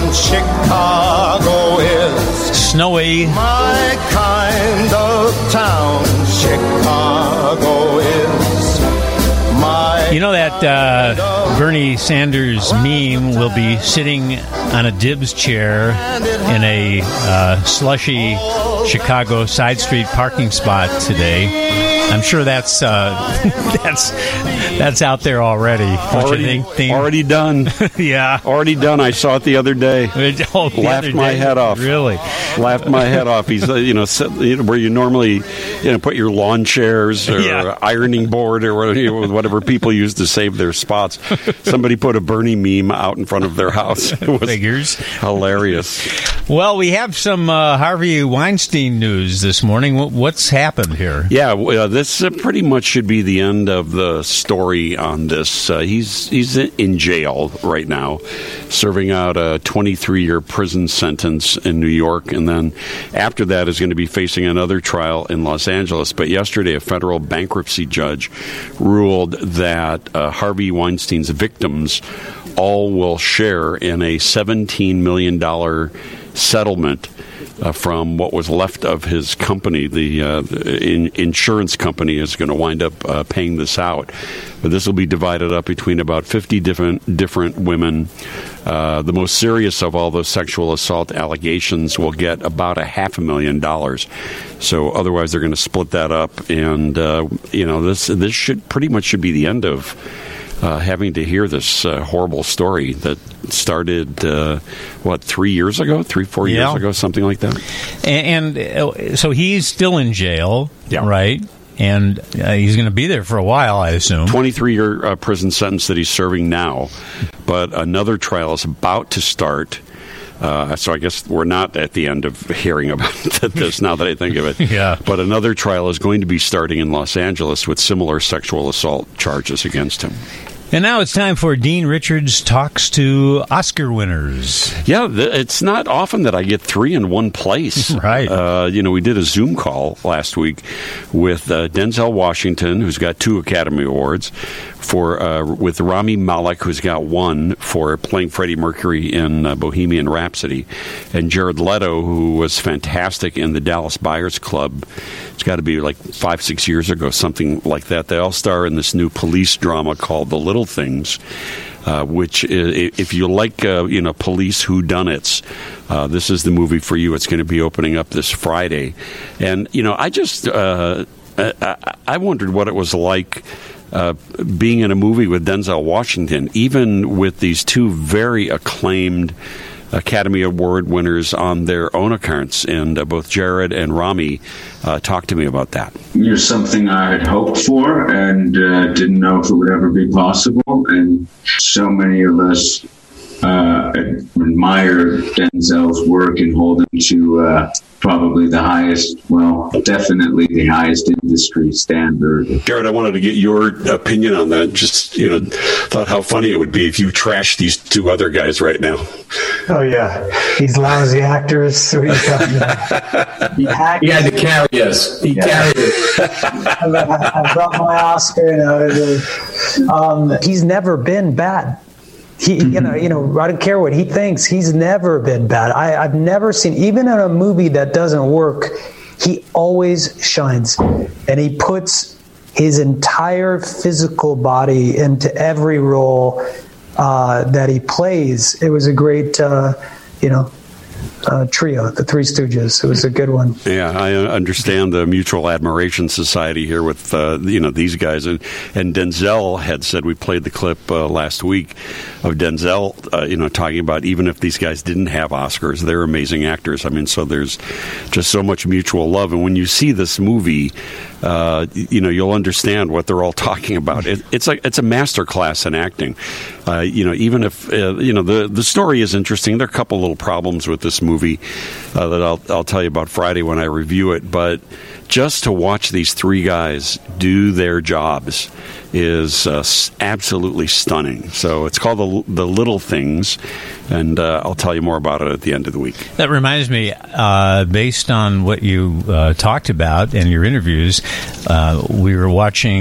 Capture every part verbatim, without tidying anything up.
Chicago is snowy. My kind of town, Chicago is my. You know that uh, Bernie Sanders meme will be sitting on a dibs chair in a uh, slushy Chicago side street parking spot today. I'm sure that's uh, that's that's out there already. Already, think, already done. Yeah, already done. I saw it the other day. Oh, the Laughed other my day? head off. Really? Laughed my head off. He's uh, you know sit, you know, where you normally you know put your lawn chairs or Yeah. ironing board or whatever, you know, whatever people use to save their spots. Somebody put a Bernie meme out in front of their house. It was Figures. hilarious. Well, we have some uh, Harvey Weinstein news this morning. What, what's happened here? Yeah, uh, this uh, pretty much should be the end of the story on this. Uh, he's he's in jail right now, serving out a twenty-three year prison sentence in New York, and then after that is going to be facing another trial in Los Angeles. But yesterday, a federal bankruptcy judge ruled that uh, Harvey Weinstein's victims all will share in a seventeen million dollars settlement uh, from what was left of his company. The, uh, the in, insurance company is going to wind up uh, paying this out. But this will be divided up between about fifty different different women. Uh, the most serious of all those sexual assault allegations will get about a half a million dollars. So otherwise, they're going to split that up, and uh, you know this this should pretty much should be the end of Uh, having to hear this uh, horrible story that started, uh, what, three years ago? Three, four years Yeah. ago, something like that? And, and uh, so he's still in jail, Yeah. right? And uh, he's going to be there for a while, I assume. twenty-three year uh, prison sentence that he's serving now, but another trial is about to start. Uh, so I guess we're not at the end of hearing about this now that I think of it. Yeah. But another trial is going to be starting in Los Angeles with similar sexual assault charges against him. And now it's time for Dean Richards Talks to Oscar winners. Yeah, th- it's not often that I get three in one place. Right. Uh, you know, we did a Zoom call last week with uh, Denzel Washington, who's got two Academy Awards, for uh, with Rami Malek, who's got one for playing Freddie Mercury in uh, Bohemian Rhapsody, and Jared Leto, who was fantastic in the Dallas Buyers Club. It's got to be like five, six years ago, something like that. They all star in this new police drama called The Little Things, uh, which, is, if you like, uh, you know, police whodunits, uh, this is the movie for you. It's going to be opening up this Friday. And, you know, I just, uh, I, I wondered what it was like uh, being in a movie with Denzel Washington, even with these two very acclaimed Academy Award winners on their own accounts, and uh, both Jared and Rami uh, talked to me about that. You're something I had hoped for and uh, didn't know if it would ever be possible, and so many of us uh, admire Denzel's work and hold him to uh, probably the highest, well, definitely the highest industry standard. Jared, I wanted to get your opinion on that. Just, you know, thought how funny it would be if you trashed these two other guys right now. Oh, yeah. These lousy actors. What are you talking about? He, he had to carry us. He yeah. carried it. I, I brought my Oscar. You know, um, he's never been bad. He, you know, you know, I don't care what he thinks. He's never been bad. I, I've never seen, even in a movie that doesn't work, he always shines, and he puts his entire physical body into every role uh, that he plays. It was a great, uh, you know, uh, trio, the Three Stooges. It was a good one. Yeah, I understand the Mutual Admiration Society here with, uh, you know, these guys. And, and Denzel had said, we played the clip uh, last week of Denzel, uh, you know, talking about even if these guys didn't have Oscars, they're amazing actors. I mean, so there's just so much mutual love. And when you see this movie, uh, you know, you'll understand what they're all talking about. It, it's like it's a master class in acting. Uh, you know, even if, uh, you know, the, the story is interesting. There are a couple little problems with this movie uh, that I'll, I'll tell you about Friday when I review it. But just to watch these three guys do their jobs is uh, absolutely stunning. So it's called The, the Little Things, and uh, I'll tell you more about it at the end of the week. That reminds me, uh, based on what you uh, talked about in your interviews, uh, we were watching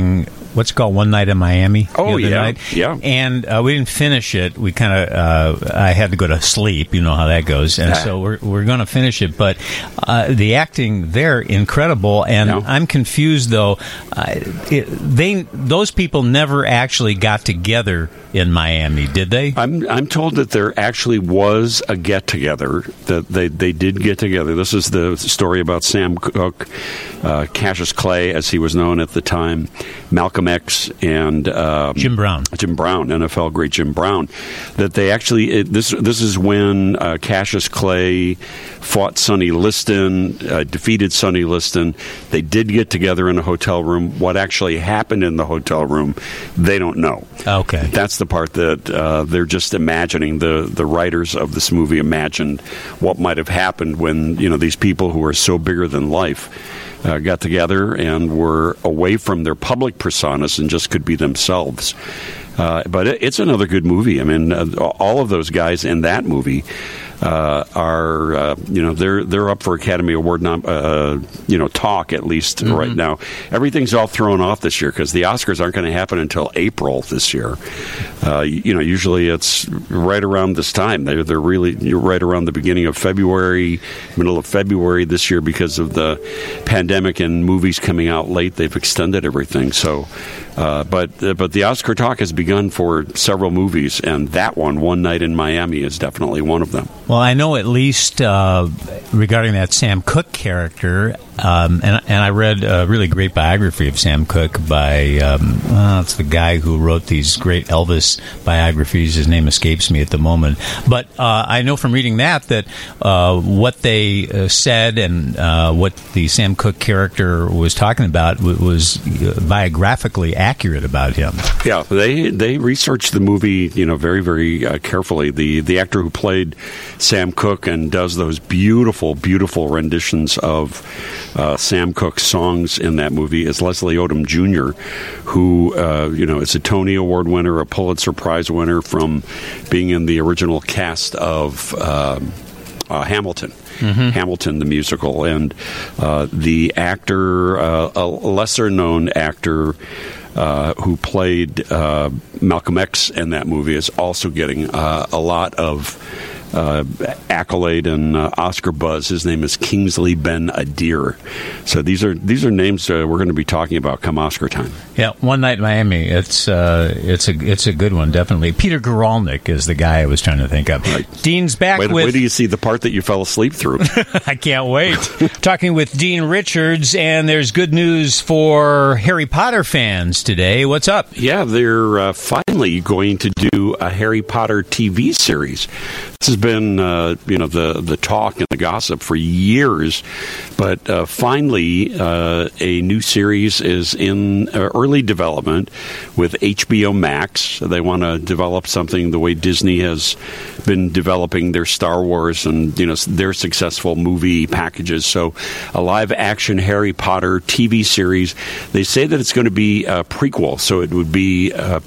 what's it called, One Night in Miami. Oh, the other yeah, night. yeah. And uh, we didn't finish it. We kind of, uh, I had to go to sleep. You know how that goes. And Ah. so we're we're going to finish it. But uh, the acting there, incredible. And Yeah. I'm confused though. Uh, it, they those people never actually got together in Miami, did they? I'm I'm told that there actually was a get together, that they they did get together. This is the story about Sam Cooke, uh, Cassius Clay, as he was known at the time, Malcolm X, and um, Jim Brown. Jim Brown, N F L great Jim Brown. That they actually it, this this is when uh, Cassius Clay fought Sonny Liston, uh, defeated Sonny Liston. They did get together in a hotel room. What actually happened in the hotel room, they don't know. Okay. That's the part that uh, they're just imagining. The the writers of this movie imagined what might have happened when, you know, these people who are so bigger than life uh, got together and were away from their public personas and just could be themselves. Uh, but it, it's another good movie. I mean, uh, all of those guys in that movie uh, are, uh, you know, they're they're up for Academy Award, nom- uh, you know, talk at least mm-hmm. right now. Everything's all thrown off this year because the Oscars aren't going to happen until April this year. Uh, you know, usually it's right around this time. They're they're really you're right around the beginning of February, middle of February this year because of the pandemic and movies coming out late. They've extended everything. So, uh, but uh, but the Oscar talk has begun for several movies, and that one, One Night in Miami, is definitely one of them. Well, I know at least uh, regarding that Sam Cooke character, um, and, and I read a really great biography of Sam Cooke by, um, well, it's the guy who wrote these great Elvis biographies. His name escapes me at the moment. But uh, I know from reading that that uh, what they uh, said and uh, what the Sam Cooke character was talking about w- was biographically accurate about him. Yeah, they they researched the movie, you know, very, very uh, carefully. The the actor who played Sam Cooke and does those beautiful, beautiful renditions of uh, Sam Cooke's songs in that movie is Leslie Odom Junior, who, uh, you know, is a Tony Award winner, a Pulitzer Prize winner from being in the original cast of um, uh, Hamilton. Mm-hmm. Hamilton, the musical. And uh, the actor, uh, a lesser-known actor, Uh, who played uh, Malcolm X in that movie, is also getting uh, a lot of uh, accolade and uh, Oscar buzz. His name is Kingsley Ben-Adir. So these are these are names uh, we're going to be talking about come Oscar time. Yeah, One Night in Miami. It's uh, it's a it's a good one, definitely. Peter Guralnick is the guy I was trying to think of. Right. Dean's back wait, with. Wait till you see the part that you fell asleep through. I can't wait. Talking with Dean Richards, and there's good news for Harry Potter fans today. What's up? Yeah, they're uh, finally going to do a Harry Potter T V series. This has been, uh, you know, the, the talk and the gossip for years, but uh, finally uh, a new series is in uh, early development with H B O Max. They want to develop something the way Disney has been developing their Star Wars and, you know, their successful movie packages. So a live-action Harry Potter T V series. They say that it's going to be a prequel, so it would be uh,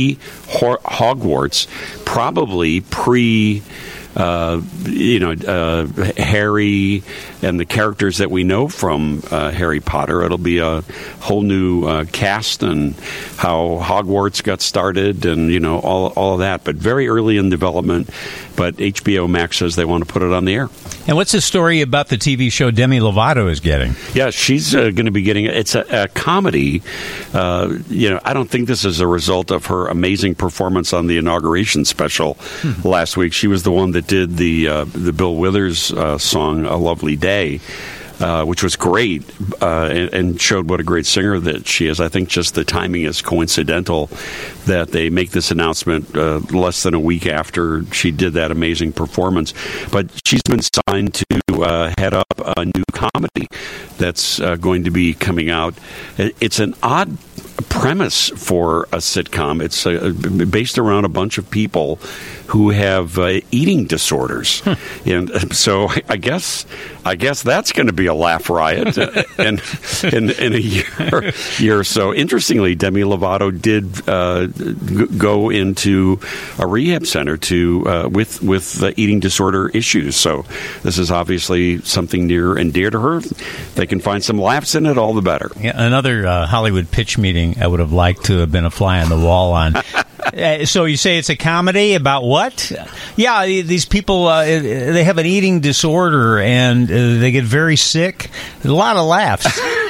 pre-Hogwarts, probably pre- Uh, you know, uh, Harry and the characters that we know from uh, Harry Potter. It'll be a whole new uh, cast and how Hogwarts got started and, you know, all, all of that. But very early in development. But H B O Max says they want to put it on the air. And what's the story about the T V show Demi Lovato is getting? Yeah, she's uh, going to be getting it. It's a, a comedy. Uh, you know, I don't think this is a result of her amazing performance on the inauguration special hmm. last week. She was the one that did the uh, the Bill Withers uh, song "A Lovely Day." Uh, which was great uh, and, and showed what a great singer that she is. I think just the timing is coincidental that they make this announcement uh, less than a week after she did that amazing performance. But she's been signed to uh, head up a new comedy that's uh, going to be coming out. It's an odd premise for a sitcom. It's uh, based around a bunch of people who have uh, eating disorders, hmm. and so I guess I guess that's going to be a laugh riot in, in in a year year or so. Interestingly, Demi Lovato did uh, g- go into a rehab center to uh, with with the eating disorder issues. So this is obviously something near and dear to her. They can find some laughs in it, all the better. Yeah, another uh, Hollywood pitch meeting. Uh, would have liked to have been a fly on the wall on. Uh, so you say it's a comedy about what? Yeah, these people, uh, they have an eating disorder and uh, they get very sick. A lot of laughs.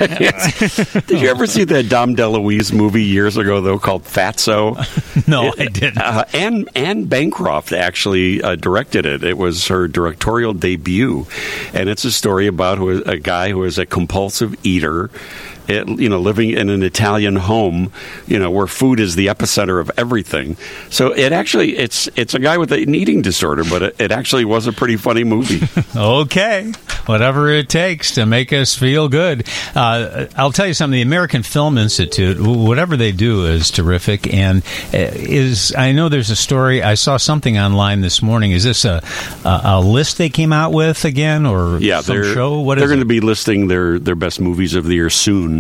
Did you ever see that Dom DeLuise movie years ago, though, called Fatso? No, it, I didn't. Uh, Anne, Anne Bancroft actually uh, directed it. It was her directorial debut. And it's a story about who, a guy who is a compulsive eater. It, you know, living in an Italian home, you know, where food is the epicenter of everything. So it actually, it's it's a guy with an eating disorder, but it, it actually was a pretty funny movie. Okay. Whatever it takes to make us feel good. Uh, I'll tell you something, the American Film Institute, whatever they do is terrific. And is, I know there's a story, I saw something online this morning. Is this a, a, a list they came out with again, or yeah, some they're, show? What they're is going it? to be listing their, their best movies of the year soon.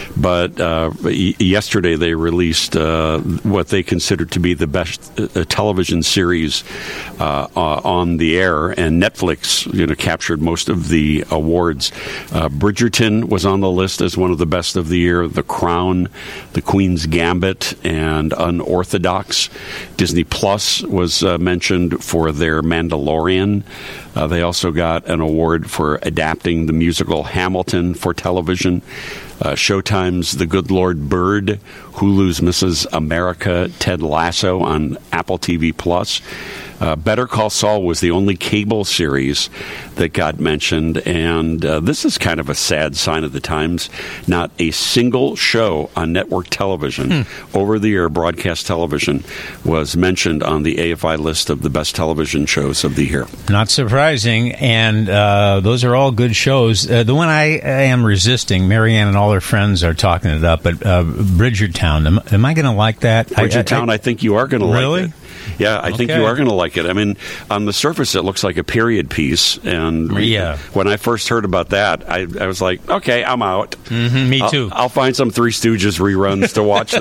But uh, y- yesterday they released uh, what they considered to be the best uh, television series uh, uh, on the air, and Netflix, you know, captured most of the awards. Uh, Bridgerton was on the list as one of the best of the year. The Crown, The Queen's Gambit, and Unorthodox. Disney Plus was uh, mentioned for their Mandalorian. Uh, they also got an award for adapting the musical Hamilton for television. Uh, Showtime's The Good Lord Bird, Hulu's Missus America, Ted Lasso on Apple T V Plus. Uh, Better Call Saul was the only cable series that got mentioned, and uh, this is kind of a sad sign of the times. Not a single show on network television, hmm. over-the-air broadcast television, was mentioned on the A F I list of the best television shows of the year. Not surprising, and uh, those are all good shows. Uh, the one I, I am resisting, Marianne and all her friends are talking it up, but uh, Bridgertown, am, am I going to like that? Bridgertown, I, I, I think you are going to really? like it. Yeah, I think okay. you are going to like it. I mean, on the surface, it looks like a period piece. And yeah. when I first heard about that, I, I was like, okay, I'm out. Mm-hmm, me too. I'll, I'll find some Three Stooges reruns to watch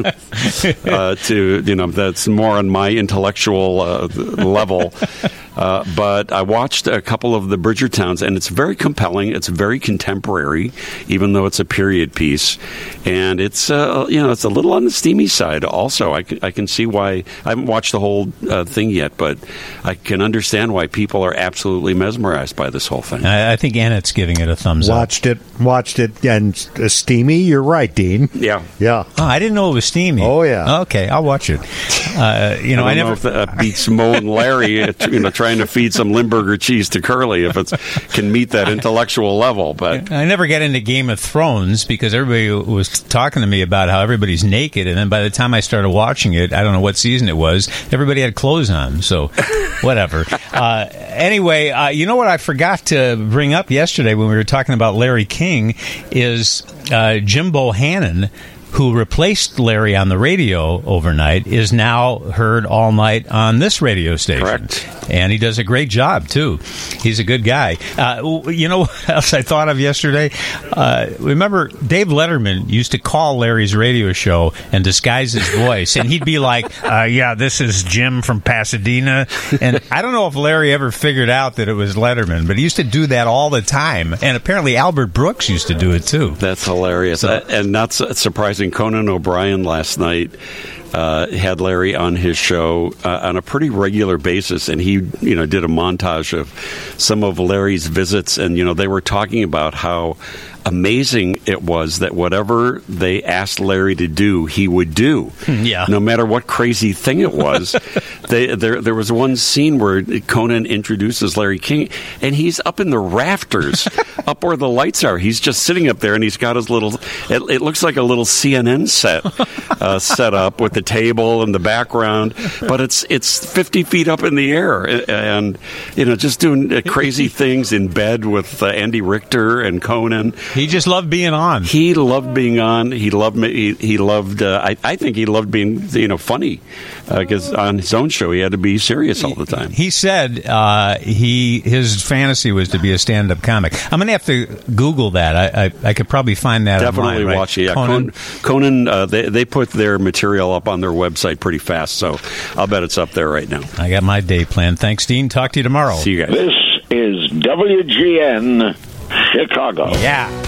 that. uh, to, you know, that's more on my intellectual uh, level. Uh, but I watched a couple of the Bridgertowns, and it's very compelling. It's very contemporary, even though it's a period piece. And it's, uh, you know, it's a little on the steamy side also. I can, I can see why. I haven't watched the whole uh, thing yet, but I can understand why people are absolutely mesmerized by this whole thing. I, I think Annette's giving it a thumbs watched up. Watched it, watched it, and uh, steamy. You're right, Dean. Yeah. Yeah. Oh, I didn't know it was steamy. Oh, yeah. Okay, I'll watch it. Uh, you know, I, I never know if that beats Mo and Larry, you know, trying to feed some Limburger cheese to Curly if it can meet that intellectual level. But I never got into Game of Thrones because everybody was talking to me about how everybody's naked, and then by the time I started watching it, I don't know what season it was, everybody had clothes on. So, whatever. uh, anyway, uh, you know what I forgot to bring up yesterday when we were talking about Larry King is uh, Jim Bohannon, who replaced Larry on the radio overnight, is now heard all night on this radio station. Correct. And he does a great job, too. He's a good guy. Uh, you know what else I thought of yesterday? Uh, remember, Dave Letterman used to call Larry's radio show and disguise his voice, and he'd be like, uh, yeah, this is Jim from Pasadena. And I don't know if Larry ever figured out that it was Letterman, but he used to do that all the time. And apparently Albert Brooks used to do it, too. That's hilarious. So, uh, and not surprising, Conan O'Brien last night Uh, had Larry on his show uh, on a pretty regular basis, and he, you know, did a montage of some of Larry's visits, and you know, they were talking about how amazing it was that whatever they asked Larry to do, he would do. Yeah. No matter what crazy thing it was. they, there, there was one scene where Conan introduces Larry King, and he's up in the rafters, up where the lights are. He's just sitting up there, and he's got his little. It, it looks like a little C N N set uh, set up with the table and the background, but it's it's fifty feet up in the air, and you know, just doing crazy things in bed with uh, Andy Richter and Conan. He just loved being on. He loved being on. He loved me. He, he loved. Uh, I, I think he loved being, you know, funny, because uh, on his own show he had to be serious all the time. He said uh, he his fantasy was to be a stand-up comic. I'm going to have to Google that. I, I I could probably find that. Definitely online, right? watch it. Yeah, Conan. Conan. uh, they they put their material up on their website pretty fast, so I'll bet it's up there right now. I got my day planned. Thanks, Dean. Talk to you tomorrow. See you guys. This is W G N Chicago. Yeah.